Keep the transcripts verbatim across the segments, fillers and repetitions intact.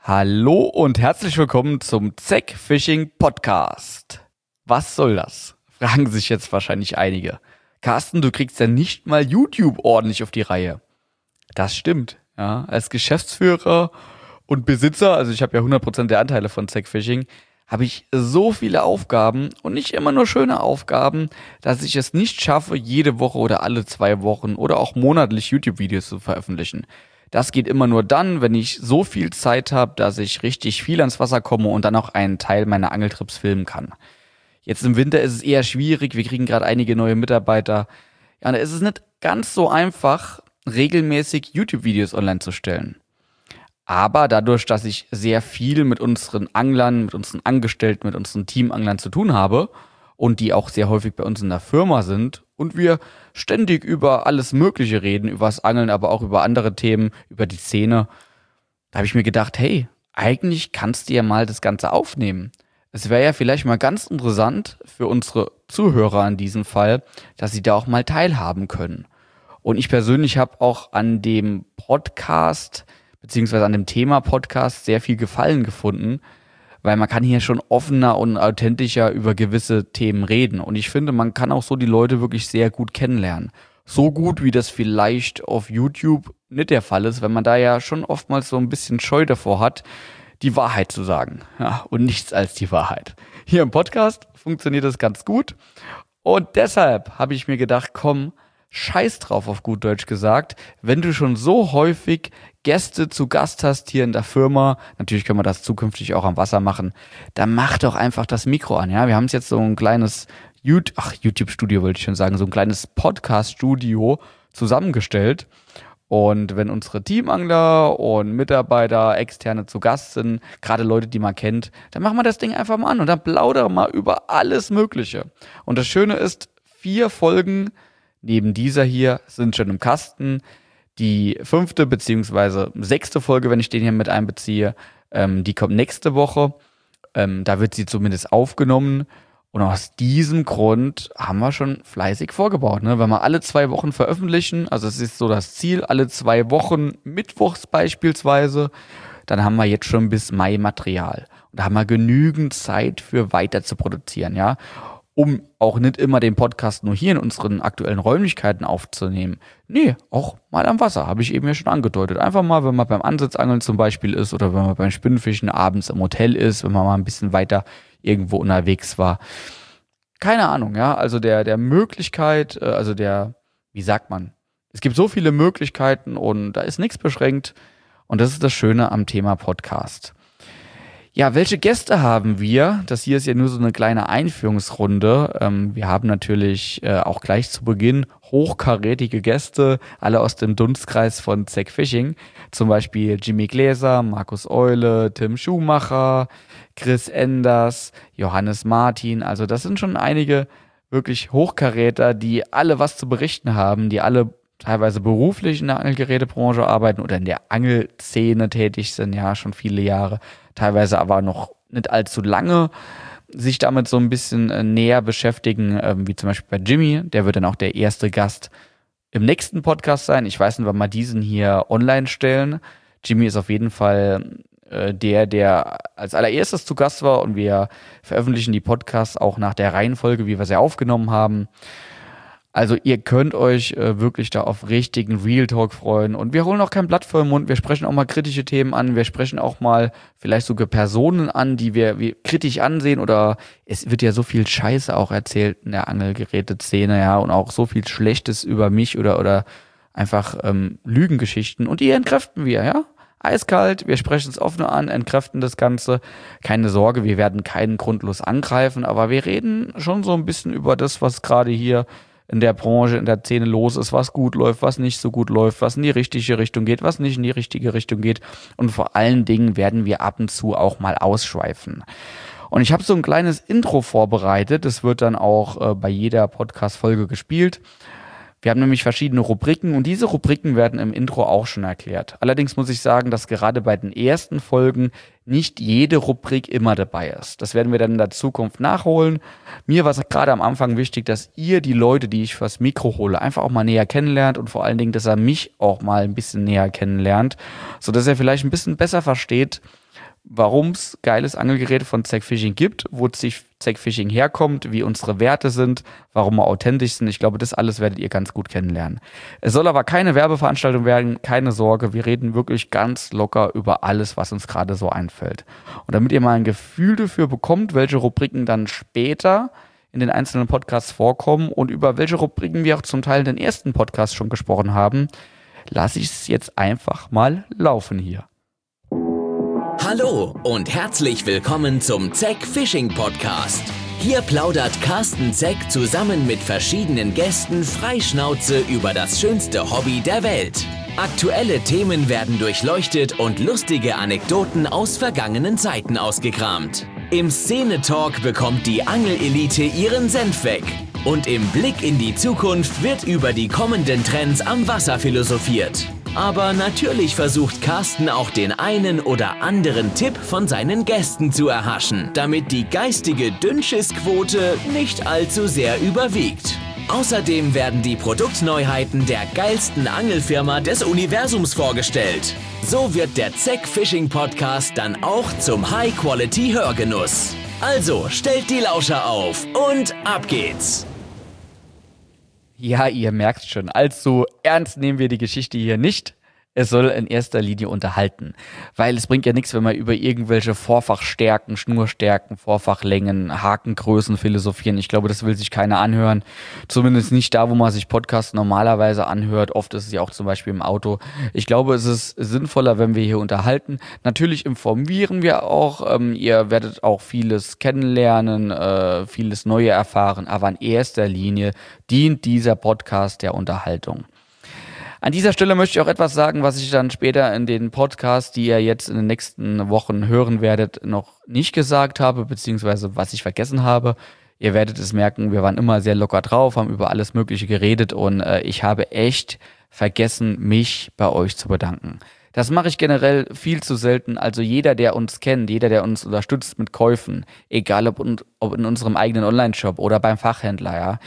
Hallo und herzlich willkommen zum Zack Fishing Podcast. Was soll das? Fragen sich jetzt wahrscheinlich einige. Carsten, du kriegst ja nicht mal YouTube ordentlich auf die Reihe. Das stimmt, ja. Als Geschäftsführer und Besitzer, also ich habe ja hundert Prozent der Anteile von Zack Fishing, habe ich so viele Aufgaben und nicht immer nur schöne Aufgaben, dass ich es nicht schaffe, jede Woche oder alle zwei Wochen oder auch monatlich YouTube-Videos zu veröffentlichen. Das geht immer nur dann, wenn ich so viel Zeit habe, dass ich richtig viel ans Wasser komme und dann auch einen Teil meiner Angeltrips filmen kann. Jetzt im Winter ist es eher schwierig, wir kriegen gerade einige neue Mitarbeiter. Ja, da ist es nicht ganz so einfach, regelmäßig YouTube-Videos online zu stellen. Aber dadurch, dass ich sehr viel mit unseren Anglern, mit unseren Angestellten, mit unseren Teamanglern zu tun habe und die auch sehr häufig bei uns in der Firma sind und wir ständig über alles Mögliche reden, über das Angeln, aber auch über andere Themen, über die Szene, da habe ich mir gedacht, hey, eigentlich kannst du ja mal das Ganze aufnehmen. Es wäre ja vielleicht mal ganz interessant für unsere Zuhörer in diesem Fall, dass sie da auch mal teilhaben können. Und ich persönlich habe auch an dem Podcast beziehungsweise an dem Thema Podcast sehr viel Gefallen gefunden, weil man kann hier schon offener und authentischer über gewisse Themen reden. Und ich finde, man kann auch so die Leute wirklich sehr gut kennenlernen. So gut, wie das vielleicht auf YouTube nicht der Fall ist, wenn man da ja schon oftmals so ein bisschen Scheu davor hat, die Wahrheit zu sagen. Ja, und nichts als die Wahrheit. Hier im Podcast funktioniert das ganz gut. Und deshalb habe ich mir gedacht, komm, scheiß drauf, auf gut Deutsch gesagt, wenn du schon so häufig Gäste zu Gast hast hier in der Firma, natürlich können wir das zukünftig auch am Wasser machen, dann mach doch einfach das Mikro an, ja. Wir haben uns jetzt so ein kleines YouTube, ach, YouTube-Studio wollte ich schon sagen, so ein kleines Podcast-Studio zusammengestellt. Und wenn unsere Teamangler und Mitarbeiter, Externe zu Gast sind, gerade Leute, die man kennt, dann machen wir das Ding einfach mal an und dann plaudern wir mal über alles Mögliche. Und das Schöne ist, vier Folgen neben dieser hier sind schon im Kasten. Die fünfte beziehungsweise sechste Folge, wenn ich den hier mit einbeziehe, ähm, die kommt nächste Woche. Ähm, da wird sie zumindest aufgenommen. Und aus diesem Grund haben wir schon fleißig vorgebaut, ne? Wenn wir alle zwei Wochen veröffentlichen, also es ist so das Ziel, alle zwei Wochen, mittwochs beispielsweise, dann haben wir jetzt schon bis Mai Material. Und da haben wir genügend Zeit für weiter zu produzieren, ja. Um auch nicht immer den Podcast nur hier in unseren aktuellen Räumlichkeiten aufzunehmen. Nee, auch mal am Wasser, habe ich eben ja schon angedeutet. Einfach mal, wenn man beim Ansitzangeln zum Beispiel ist oder wenn man beim Spinnfischen abends im Hotel ist, wenn man mal ein bisschen weiter irgendwo unterwegs war. Keine Ahnung, ja, also der, der Möglichkeit, also der, wie sagt man, es gibt so viele Möglichkeiten und da ist nichts beschränkt und das ist das Schöne am Thema Podcast. Ja, welche Gäste haben wir? Das hier ist ja nur so eine kleine Einführungsrunde. Ähm, wir haben natürlich äh, auch gleich zu Beginn hochkarätige Gäste, alle aus dem Dunstkreis von Zack Fishing. Zum Beispiel Jimmy Gläser, Markus Eule, Tim Schumacher, Chris Enders, Johannes Martin. Also das sind schon einige wirklich Hochkaräter, die alle was zu berichten haben, die alle teilweise beruflich in der Angelgerätebranche arbeiten oder in der Angelszene tätig sind, ja, schon viele Jahre, teilweise aber noch nicht allzu lange sich damit so ein bisschen äh, näher beschäftigen, ähm, wie zum Beispiel bei Jimmy, der wird dann auch der erste Gast im nächsten Podcast sein. Ich weiß nicht, wann wir diesen hier online stellen. Jimmy ist auf jeden Fall äh, der, der als allererstes zu Gast war und wir veröffentlichen die Podcasts auch nach der Reihenfolge, wie wir sie aufgenommen haben. Also ihr könnt euch äh, wirklich da auf richtigen Real Talk freuen und wir holen auch kein Blatt vor den Mund, wir sprechen auch mal kritische Themen an, wir sprechen auch mal vielleicht sogar Personen an, die wir wie, kritisch ansehen oder es wird ja so viel Scheiße auch erzählt in der Angelgeräteszene, ja, und auch so viel Schlechtes über mich oder oder einfach ähm, Lügengeschichten und die entkräften wir, ja. Eiskalt, wir sprechen es offen an, entkräften das Ganze. Keine Sorge, wir werden keinen grundlos angreifen, aber wir reden schon so ein bisschen über das, was gerade hier in der Branche, in der Szene los ist, was gut läuft, was nicht so gut läuft, was in die richtige Richtung geht, was nicht in die richtige Richtung geht. Und vor allen Dingen werden wir ab und zu auch mal ausschweifen. Und ich habe so ein kleines Intro vorbereitet, das wird dann auch äh, bei jeder Podcast-Folge gespielt. Wir haben nämlich verschiedene Rubriken und diese Rubriken werden im Intro auch schon erklärt. Allerdings muss ich sagen, dass gerade bei den ersten Folgen nicht jede Rubrik immer dabei ist. Das werden wir dann in der Zukunft nachholen. Mir war es gerade am Anfang wichtig, dass ihr die Leute, die ich fürs Mikro hole, einfach auch mal näher kennenlernt und vor allen Dingen, dass er mich auch mal ein bisschen näher kennenlernt, sodass er vielleicht ein bisschen besser versteht, warum es geiles Angelgerät von Zack Fishing gibt, wo Zack Fishing herkommt, wie unsere Werte sind, warum wir authentisch sind. Ich glaube, das alles werdet ihr ganz gut kennenlernen. Es soll aber keine Werbeveranstaltung werden, keine Sorge. Wir reden wirklich ganz locker über alles, was uns gerade so einfällt. Und damit ihr mal ein Gefühl dafür bekommt, welche Rubriken dann später in den einzelnen Podcasts vorkommen und über welche Rubriken wir auch zum Teil in den ersten Podcasts schon gesprochen haben, lasse ich es jetzt einfach mal laufen hier. Hallo und herzlich willkommen zum Zack Fishing Podcast. Hier plaudert Carsten Zack zusammen mit verschiedenen Gästen freischnauze über das schönste Hobby der Welt. Aktuelle Themen werden durchleuchtet und lustige Anekdoten aus vergangenen Zeiten ausgekramt. Im Szene-Talk bekommt die Angelelite ihren Senf weg. Und im Blick in die Zukunft wird über die kommenden Trends am Wasser philosophiert. Aber natürlich versucht Carsten auch den einen oder anderen Tipp von seinen Gästen zu erhaschen, damit die geistige Dünnschiss-Quote nicht allzu sehr überwiegt. Außerdem werden die Produktneuheiten der geilsten Angelfirma des Universums vorgestellt. So wird der Zack Fishing Podcast dann auch zum High-Quality-Hörgenuss. Also stellt die Lauscher auf und ab geht's! Ja, ihr merkt schon, allzu ernst nehmen wir die Geschichte hier nicht. Es soll in erster Linie unterhalten, weil es bringt ja nichts, wenn wir über irgendwelche Vorfachstärken, Schnurstärken, Vorfachlängen, Hakengrößen philosophieren. Ich glaube, das will sich keiner anhören, zumindest nicht da, wo man sich Podcasts normalerweise anhört. Oft ist es ja auch zum Beispiel im Auto. Ich glaube, es ist sinnvoller, wenn wir hier unterhalten. Natürlich informieren wir auch, ähm, ihr werdet auch vieles kennenlernen, äh, vieles Neue erfahren, aber in erster Linie dient dieser Podcast der Unterhaltung. An dieser Stelle möchte ich auch etwas sagen, was ich dann später in den Podcasts, die ihr jetzt in den nächsten Wochen hören werdet, noch nicht gesagt habe, beziehungsweise was ich vergessen habe. Ihr werdet es merken, wir waren immer sehr locker drauf, haben über alles Mögliche geredet und äh, ich habe echt vergessen, mich bei euch zu bedanken. Das mache ich generell viel zu selten. Also jeder, der uns kennt, jeder, der uns unterstützt mit Käufen, egal ob, ob in unserem eigenen Online-Shop oder beim Fachhändler, ja.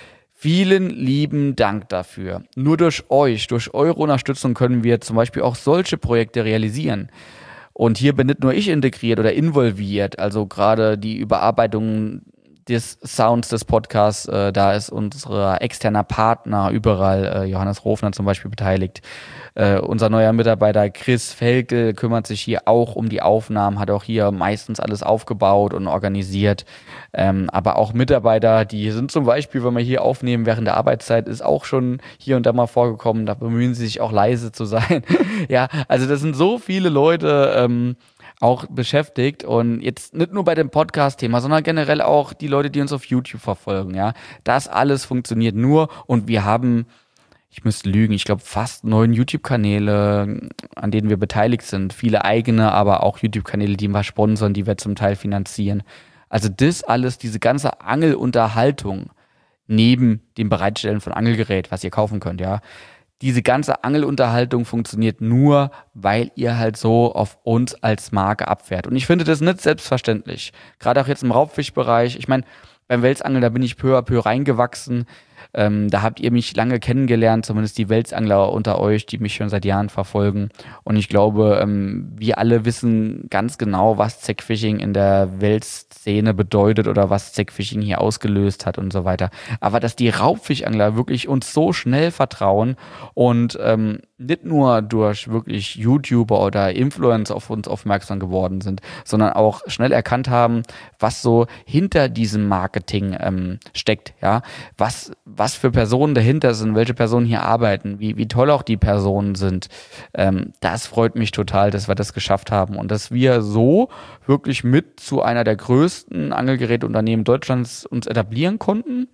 Vielen lieben Dank dafür. Nur durch euch, durch eure Unterstützung können wir zum Beispiel auch solche Projekte realisieren. Und hier bin nicht nur ich integriert oder involviert, also gerade die Überarbeitung des Sounds des Podcasts, äh, da ist unser externer Partner überall, äh, Johannes Rofner zum Beispiel, beteiligt. Äh, unser neuer Mitarbeiter Chris Felkel kümmert sich hier auch um die Aufnahmen, hat auch hier meistens alles aufgebaut und organisiert. Ähm, aber auch Mitarbeiter, die sind zum Beispiel, wenn wir hier aufnehmen während der Arbeitszeit, ist auch schon hier und da mal vorgekommen, da bemühen sie sich auch leise zu sein. Ja, also das sind so viele Leute, ähm, auch beschäftigt und jetzt nicht nur bei dem Podcast-Thema, sondern generell auch die Leute, die uns auf YouTube verfolgen, ja. Das alles funktioniert nur und wir haben, ich müsste lügen, ich glaube fast neun YouTube-Kanäle, an denen wir beteiligt sind. Viele eigene, aber auch YouTube-Kanäle, die wir sponsern, die wir zum Teil finanzieren. Also das alles, diese ganze Angelunterhaltung neben dem Bereitstellen von Angelgerät, was ihr kaufen könnt, ja. Diese ganze Angelunterhaltung funktioniert nur, weil ihr halt so auf uns als Marke abfährt. Und ich finde das nicht selbstverständlich. Gerade auch jetzt im Raubfischbereich. Ich meine, beim Welsangeln, da bin ich peu à peu reingewachsen. Ähm, da habt ihr mich lange kennengelernt, zumindest die Welsangler unter euch, die mich schon seit Jahren verfolgen. Und ich glaube, ähm, wir alle wissen ganz genau, was Zack Fishing in der Weltszene bedeutet oder was Zack Fishing hier ausgelöst hat und so weiter. Aber dass die Raubfischangler wirklich uns so schnell vertrauen und ähm, nicht nur durch wirklich YouTuber oder Influencer auf uns aufmerksam geworden sind, sondern auch schnell erkannt haben, was so hinter diesem Marketing ähm, steckt, ja, was was für Personen dahinter sind, welche Personen hier arbeiten, wie wie toll auch die Personen sind. Ähm, das freut mich total, dass wir das geschafft haben und dass wir so wirklich mit zu einer der größten Angelgeräteunternehmen Deutschlands uns etablieren konnten.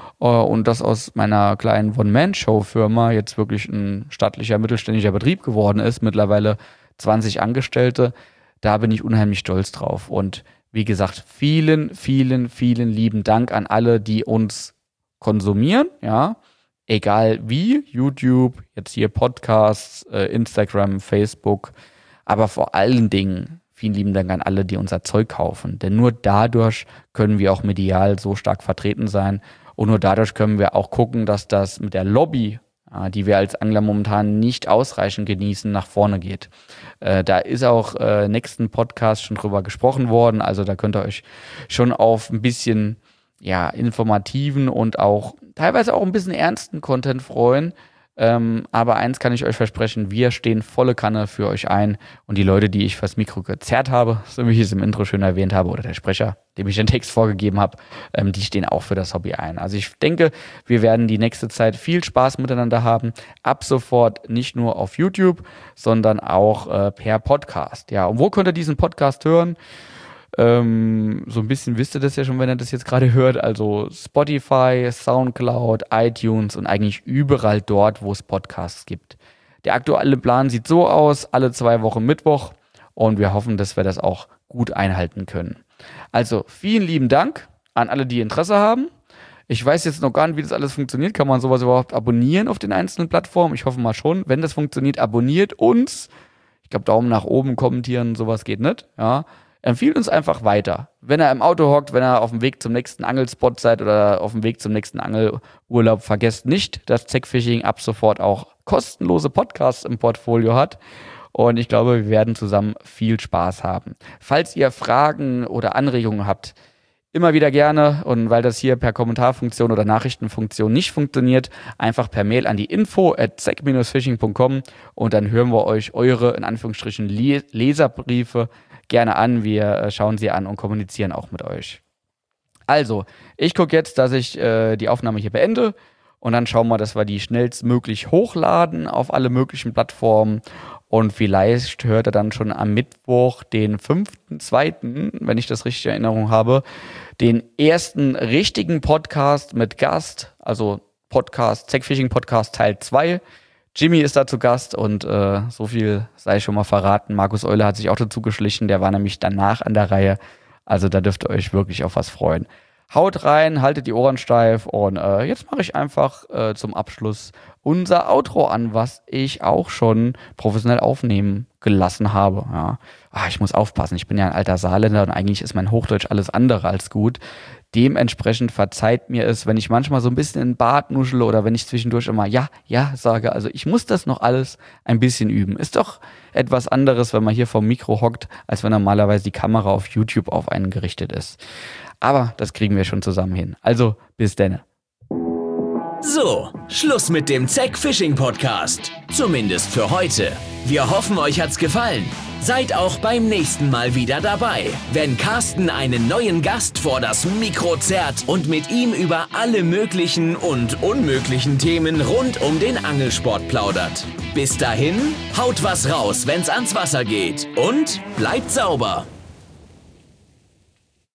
Und das aus meiner kleinen One-Man-Show-Firma jetzt wirklich ein staatlicher, mittelständischer Betrieb geworden ist, mittlerweile zwanzig Angestellte, da bin ich unheimlich stolz drauf. Und wie gesagt, vielen, vielen, vielen lieben Dank an alle, die uns konsumieren, ja, egal wie, YouTube, jetzt hier Podcasts, äh, Instagram, Facebook, aber vor allen Dingen vielen lieben Dank an alle, die unser Zeug kaufen, denn nur dadurch können wir auch medial so stark vertreten sein. Und nur dadurch können wir auch gucken, dass das mit der Lobby, äh, die wir als Angler momentan nicht ausreichend genießen, nach vorne geht. Äh, da ist auch äh, nächsten Podcast schon drüber gesprochen worden, also da könnt ihr euch schon auf ein bisschen ja, informativen und auch teilweise auch ein bisschen ernsten Content freuen. Ähm, aber eins kann ich euch versprechen, wir stehen volle Kanne für euch ein und die Leute, die ich fürs Mikro gezerrt habe, so wie ich es im Intro schön erwähnt habe, oder der Sprecher, dem ich den Text vorgegeben habe, ähm, die stehen auch für das Hobby ein. Also ich denke, wir werden die nächste Zeit viel Spaß miteinander haben, ab sofort nicht nur auf YouTube, sondern auch äh, per Podcast. Ja, und wo könnt ihr diesen Podcast hören? Ähm, so ein bisschen wisst ihr das ja schon, wenn ihr das jetzt gerade hört, also Spotify, Soundcloud, iTunes und eigentlich überall dort, wo es Podcasts gibt. Der aktuelle Plan sieht so aus, alle zwei Wochen Mittwoch und wir hoffen, dass wir das auch gut einhalten können. Also vielen lieben Dank an alle, die Interesse haben. Ich weiß jetzt noch gar nicht, wie das alles funktioniert. Kann man sowas überhaupt abonnieren auf den einzelnen Plattformen? Ich hoffe mal schon. Wenn das funktioniert, abonniert uns. Ich glaube, Daumen nach oben, kommentieren, sowas geht nicht, ja. Empfiehlt uns einfach weiter. Wenn ihr im Auto hockt, wenn ihr auf dem Weg zum nächsten Angelspot seid oder auf dem Weg zum nächsten Angelurlaub, vergesst nicht, dass Zeckfishing ab sofort auch kostenlose Podcasts im Portfolio hat. Und ich glaube, wir werden zusammen viel Spaß haben. Falls ihr Fragen oder Anregungen habt, immer wieder gerne. Und weil das hier per Kommentarfunktion oder Nachrichtenfunktion nicht funktioniert, einfach per Mail an die info at zeck fishing punkt com und dann hören wir euch eure, in Anführungsstrichen, Leserbriefe gerne an. Wir schauen sie an und kommunizieren auch mit euch. Also, ich gucke jetzt, dass ich äh, die Aufnahme hier beende und dann schauen wir, dass wir die schnellstmöglich hochladen auf alle möglichen Plattformen und vielleicht hört ihr dann schon am Mittwoch, den fünften zweiten, wenn ich das richtig in Erinnerung habe, den ersten richtigen Podcast mit Gast, also Podcast, Zeckfishing Podcast Teil zwei. Jimmy ist da zu Gast und äh, so viel sei schon mal verraten. Markus Eule hat sich auch dazu geschlichen, der war nämlich danach an der Reihe. Also da dürft ihr euch wirklich auf was freuen. Haut rein, haltet die Ohren steif und äh, jetzt mache ich einfach äh, zum Abschluss unser Outro an, was ich auch schon professionell aufnehmen gelassen habe. Ja. Ah, ich muss aufpassen, ich bin ja ein alter Saarländer und eigentlich ist mein Hochdeutsch alles andere als gut. Dementsprechend verzeiht mir es, wenn ich manchmal so ein bisschen in den Bart nuschele oder wenn ich zwischendurch immer ja, ja sage. Also ich muss das noch alles ein bisschen üben. Ist doch etwas anderes, wenn man hier vom Mikro hockt, als wenn normalerweise die Kamera auf YouTube auf einen gerichtet ist. Aber das kriegen wir schon zusammen hin. Also bis denne. So, Schluss mit dem Zeck Fishing Podcast. Zumindest für heute. Wir hoffen, euch hat's gefallen. Seid auch beim nächsten Mal wieder dabei, wenn Carsten einen neuen Gast vor das Mikro zerrt und mit ihm über alle möglichen und unmöglichen Themen rund um den Angelsport plaudert. Bis dahin, haut was raus, wenn's ans Wasser geht und bleibt sauber.